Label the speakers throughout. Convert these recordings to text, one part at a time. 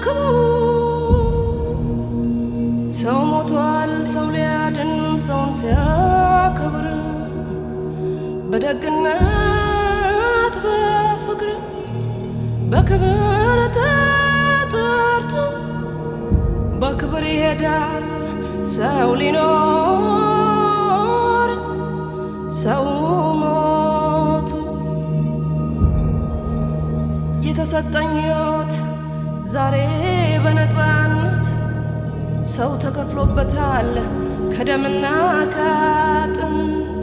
Speaker 1: ሰው ሞቷል ሰው ሊያድን ሰውን ሲያከብር በደግነት በፍቅር በክብር ተጠርቶ በክብር ይሄዳል ሰው ሊኖር ሰው ሞቱ የተሰጠኝ ሕይወት ዛሬ በነፃነት ሰው ተከፍሎበታል ከደምና ከአጥንት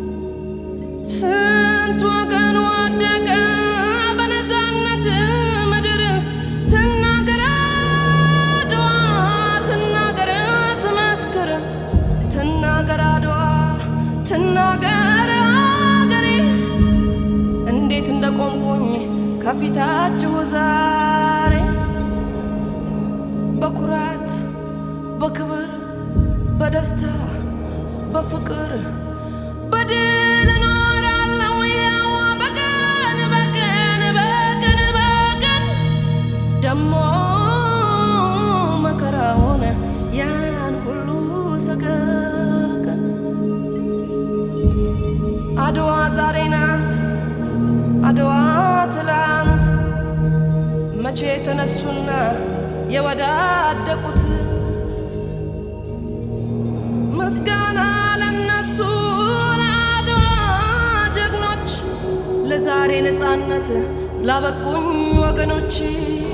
Speaker 1: ስንት ወገን ወደቀ በነፃነት ምድር ትናገር አድዋ ትናገር ትመስክር ትናገር አድዋ ትናገር አገሬ እንዴት እንደቆምኩኝ ከፊታችሁ ዛሬ በኩራት በክብር በደስታ በፍቅር በድል እኖራለሁ ያው በቀን በቀን በቀን በቀን ደሞ መከራውን ያን ሁሉ ሰቀቀን አድዋ ዛሬ ናት አድዋ ትላንት መቼ ተነሱና የወዳደቁት ምስጋና ለነሱ ለአድዋ ጀግኖች ለዛሬ ነፃነት ላበቁኝ ወገኖች